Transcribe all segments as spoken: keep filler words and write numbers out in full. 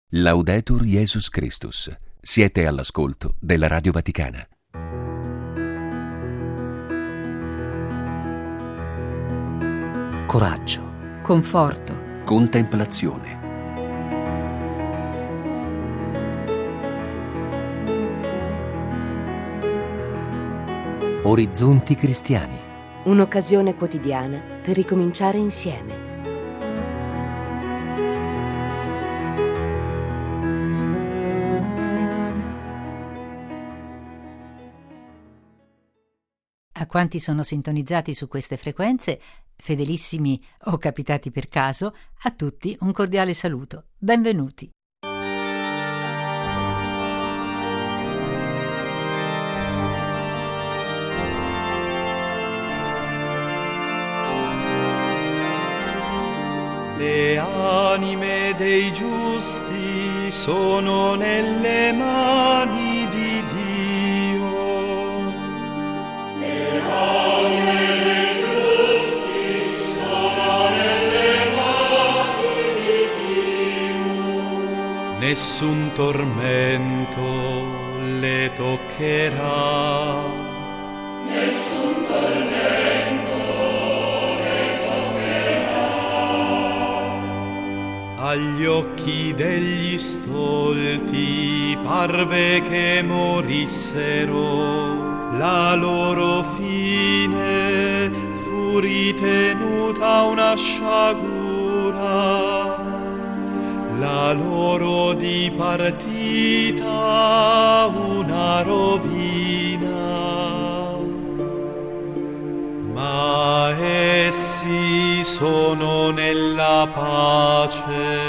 Laudetur Jesus Christus. Siete all'ascolto della Radio Vaticana. Coraggio, conforto, contemplazione. Orizzonti cristiani. un'occasione quotidiana per ricominciare insieme. A quanti sono sintonizzati su queste frequenze, fedelissimi o capitati per caso, a tutti un cordiale saluto. Benvenuti. Le anime dei giusti sono nelle mani di Dio. Le anime dei giusti sono nelle mani di Dio. Nessun tormento le toccherà. Nessun tormento. Agli occhi degli stolti parve che morissero, la loro fine fu ritenuta una sciagura, la loro dipartita una rovina. Ma essi sono nella pace.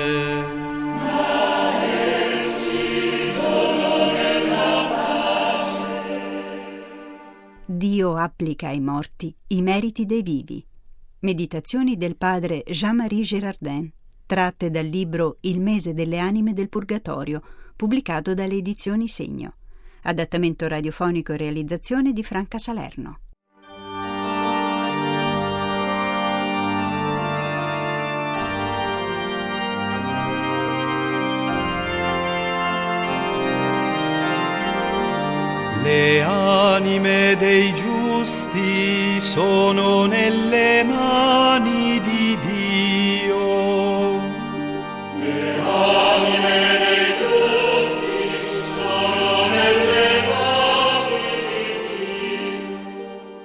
Ma essi sono nella pace. Dio applica ai morti i meriti dei vivi. Meditazioni del padre Jean-Marie Girardin, tratte dal libro Il mese delle anime del Purgatorio, pubblicato dalle edizioni Segno. Adattamento radiofonico e realizzazione di Franca Salerno. Le anime dei giusti sono nelle mani di Dio. Le anime dei giusti sono nelle mani di Dio.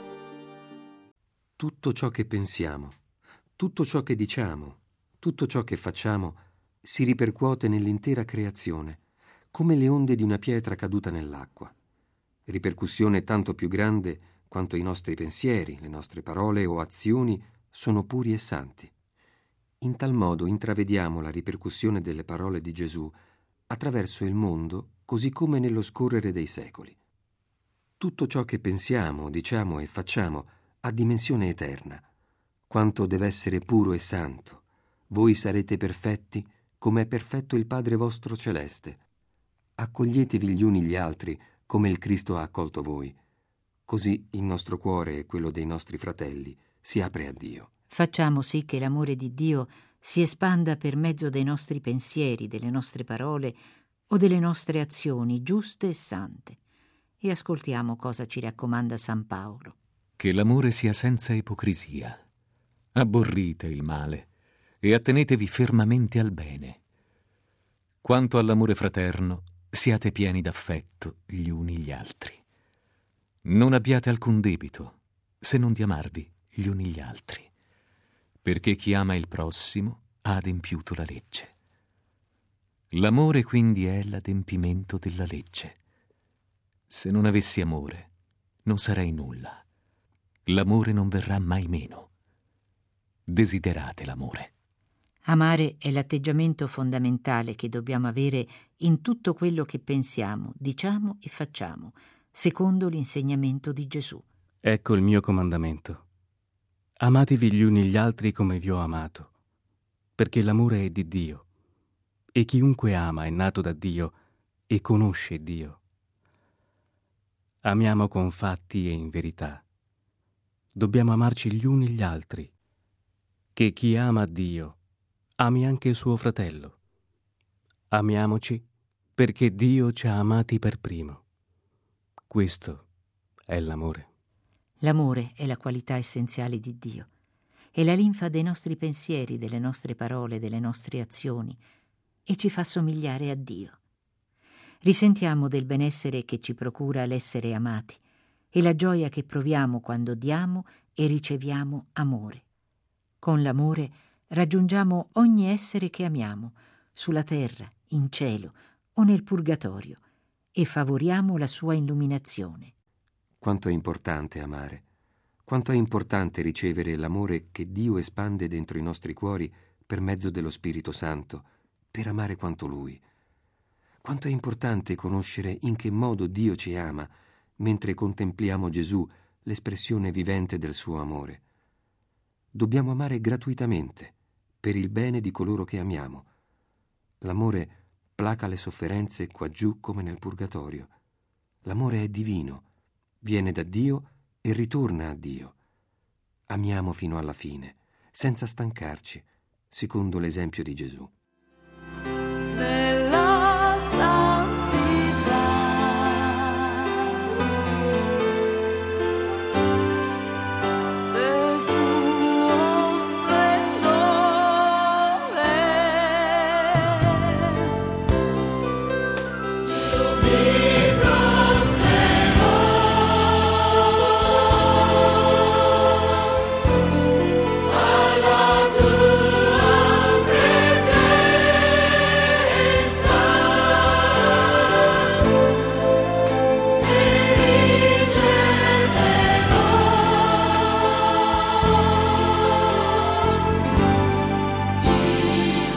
Tutto ciò che pensiamo, tutto ciò che diciamo, tutto ciò che facciamo si ripercuote nell'intera creazione, come le onde di una pietra caduta nell'acqua. Ripercussione tanto più grande quanto i nostri pensieri, le nostre parole o azioni sono puri e santi. In tal modo intravediamo la ripercussione delle parole di Gesù attraverso il mondo, così come nello scorrere dei secoli. Tutto ciò che pensiamo, diciamo e facciamo ha dimensione eterna. Quanto deve essere puro e santo. Voi sarete perfetti come è perfetto il Padre vostro celeste. Accoglietevi gli uni gli altri come il Cristo ha accolto voi. Così il nostro cuore e quello dei nostri fratelli si apre a Dio. Facciamo sì che l'amore di Dio si espanda per mezzo dei nostri pensieri, delle nostre parole o delle nostre azioni giuste e sante. E ascoltiamo cosa ci raccomanda San Paolo. Che l'amore sia senza ipocrisia. Abborrite il male e attenetevi fermamente al bene. Quanto all'amore fraterno, siate pieni d'affetto gli uni gli altri. Non abbiate alcun debito, se non di amarvi gli uni gli altri, perché chi ama il prossimo ha adempiuto la legge. L'amore quindi è l'adempimento della legge. Se non avessi amore, non sarei nulla. L'amore non verrà mai meno. Desiderate l'amore. Amare è l'atteggiamento fondamentale che dobbiamo avere in tutto quello che pensiamo, diciamo e facciamo, secondo l'insegnamento di Gesù. Ecco il mio comandamento. Amatevi gli uni gli altri come vi ho amato, perché l'amore è di Dio, e chiunque ama è nato da Dio e conosce Dio. Amiamo con fatti e in verità. Dobbiamo amarci gli uni gli altri, che chi ama Dio ami anche il suo fratello. Amiamoci perché Dio ci ha amati per primo. Questo è l'amore. L'amore è la qualità essenziale di Dio. È la linfa dei nostri pensieri, delle nostre parole, delle nostre azioni e ci fa somigliare a Dio. Risentiamo del benessere che ci procura l'essere amati e la gioia che proviamo quando diamo e riceviamo amore. Con l'amore raggiungiamo ogni essere che amiamo, sulla terra, in cielo o nel purgatorio, e favoriamo la sua illuminazione. Quanto è importante amare. Quanto è importante ricevere l'amore che Dio espande dentro i nostri cuori per mezzo dello Spirito Santo, per amare quanto Lui. Quanto è importante conoscere in che modo Dio ci ama, mentre contempliamo Gesù, l'espressione vivente del suo amore. Dobbiamo amare gratuitamente, per il bene di coloro che amiamo. L'amore placa le sofferenze qua giù come nel purgatorio. L'amore è divino, viene da Dio e ritorna a Dio. Amiamo fino alla fine, senza stancarci, secondo l'esempio di Gesù. Nella santità del tuo splendore, io mi prosterò alla tua presenza e riceverò il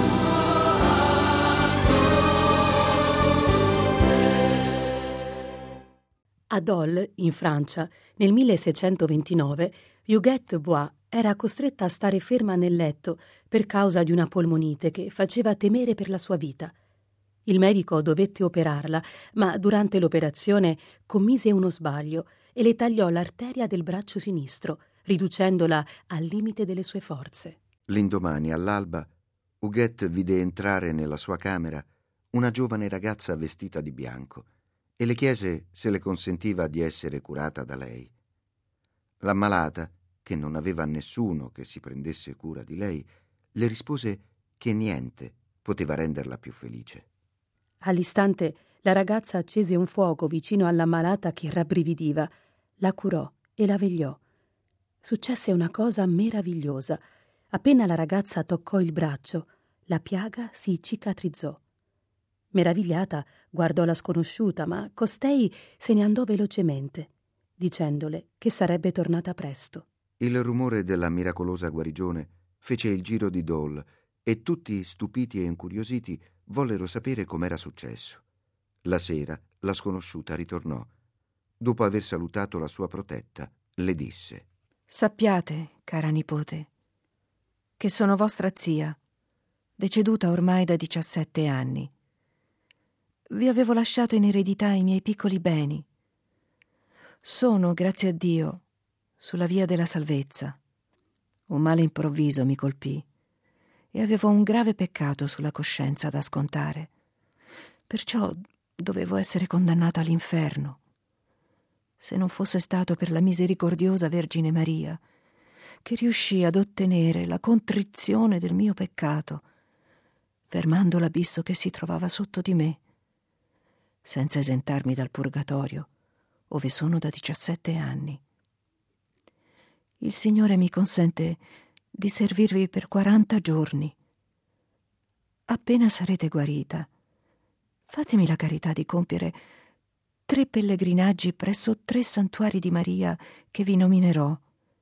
A Dole, in Francia, nel milleseicentoventinove, Huguette Bois era costretta a stare ferma nel letto per causa di una polmonite che faceva temere per la sua vita. Il medico dovette operarla, ma durante l'operazione commise uno sbaglio e le tagliò l'arteria del braccio sinistro, riducendola al limite delle sue forze. L'indomani, all'alba, Huguette vide entrare nella sua camera una giovane ragazza vestita di bianco e le chiese se le consentiva di essere curata da lei. L'ammalata, che non aveva nessuno che si prendesse cura di lei, le rispose che niente poteva renderla più felice. All'istante la ragazza accese un fuoco vicino all'ammalata che rabbrividiva, la curò e la vegliò. Successe una cosa meravigliosa. Appena la ragazza toccò il braccio, la piaga si cicatrizzò. Meravigliata guardò la sconosciuta, ma costei se ne andò velocemente, dicendole che sarebbe tornata presto. Il rumore della miracolosa guarigione fece il giro di Dole e tutti, stupiti e incuriositi, vollero sapere com'era successo. La sera la sconosciuta ritornò. Dopo aver salutato la sua protetta, le disse: «Sappiate, cara nipote, che sono vostra zia, deceduta ormai da diciassette anni. Vi avevo lasciato in eredità i miei piccoli beni. Sono, grazie a Dio, sulla via della salvezza. Un male improvviso mi colpì e avevo un grave peccato sulla coscienza da scontare. Perciò dovevo essere condannato all'inferno. Se non fosse stato per la misericordiosa Vergine Maria, che riuscì ad ottenere la contrizione del mio peccato, fermando l'abisso che si trovava sotto di me, senza esentarmi dal purgatorio, ove sono da diciassette anni. Il Signore mi consente di servirvi per quaranta giorni. Appena sarete guarita, fatemi la carità di compiere tre pellegrinaggi presso tre santuari di Maria che vi nominerò.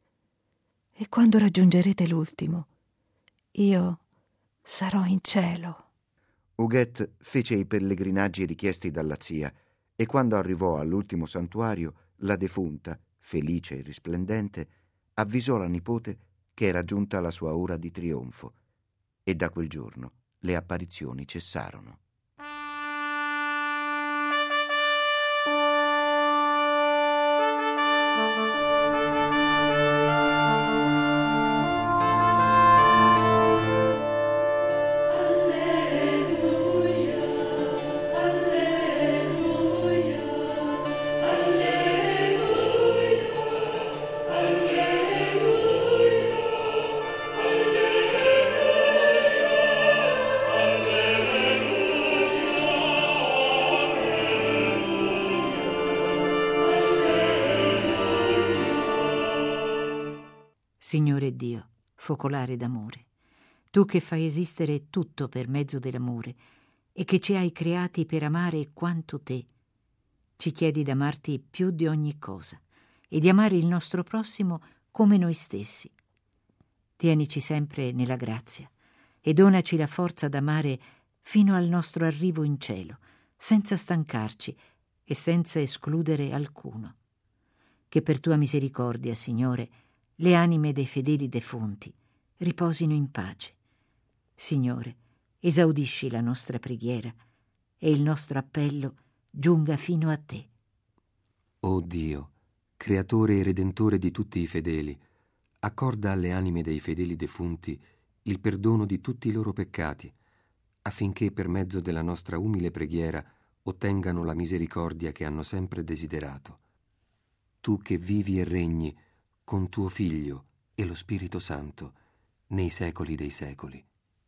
E quando raggiungerete l'ultimo, io sarò in cielo». Huguette fece i pellegrinaggi richiesti dalla zia e quando arrivò all'ultimo santuario, la defunta, felice e risplendente, avvisò la nipote che era giunta la sua ora di trionfo e da quel giorno le apparizioni cessarono. Alleluia. Signore Dio, focolare d'amore, tu che fai esistere tutto per mezzo dell'amore e che ci hai creati per amare quanto te, ci chiedi d'amarti più di ogni cosa e di amare il nostro prossimo come noi stessi. Tienici sempre nella grazia e donaci la forza d'amare fino al nostro arrivo in cielo, senza stancarci e senza escludere alcuno. Che per tua misericordia, Signore, le anime dei fedeli defunti riposino in pace. Signore, esaudisci la nostra preghiera e il nostro appello giunga fino a te. O Dio, creatore e redentore di tutti i fedeli, accorda alle anime dei fedeli defunti il perdono di tutti i loro peccati, affinché per mezzo della nostra umile preghiera ottengano la misericordia che hanno sempre desiderato. Tu che vivi e regni con tuo Figlio e lo Spirito Santo nei secoli dei secoli.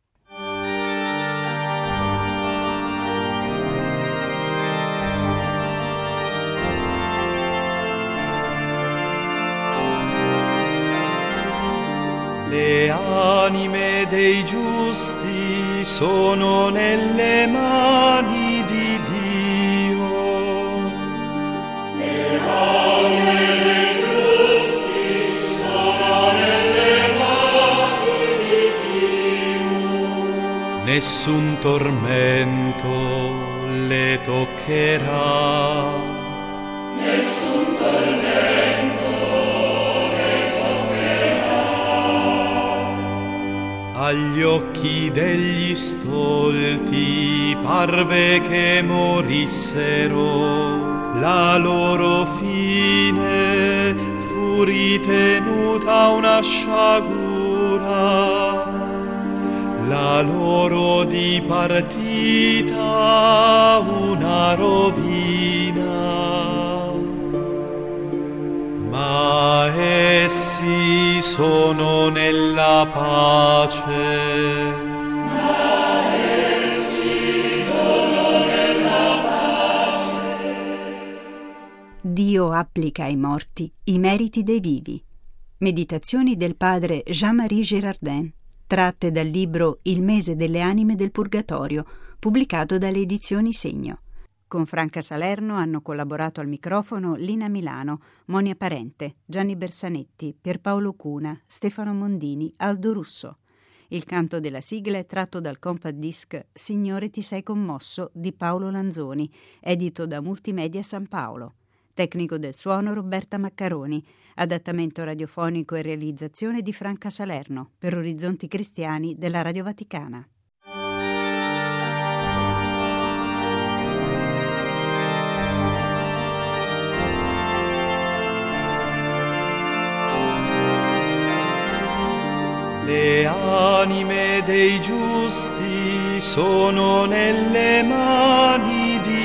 Le anime dei giusti sono nelle mani di Dio. Le anime dei giusti sono nelle mani di Dio. Nessun tormento le toccherà. Nessun tormento. Agli occhi degli stolti parve che morissero, la loro fine fu ritenuta una sciagura, la loro dipartita una rovina. Ma essi sono nella pace. Ma essi sono nella pace. Dio applica ai morti i meriti dei vivi. Meditazioni del padre Jean-Marie Girardin, tratte dal libro Il mese delle anime del Purgatorio, pubblicato dalle edizioni Segno. Con Franca Salerno hanno collaborato al microfono Lina Milano, Monia Parente, Gianni Bersanetti, Pierpaolo Cuna, Stefano Mondini, Aldo Russo. Il canto della sigla è tratto dal compact disc Signore ti sei commosso di Paolo Lanzoni, edito da Multimedia San Paolo. Tecnico del suono Roberta Maccaroni, adattamento radiofonico e realizzazione di Franca Salerno per Orizzonti Cristiani della Radio Vaticana. Le anime dei giusti sono nelle mani di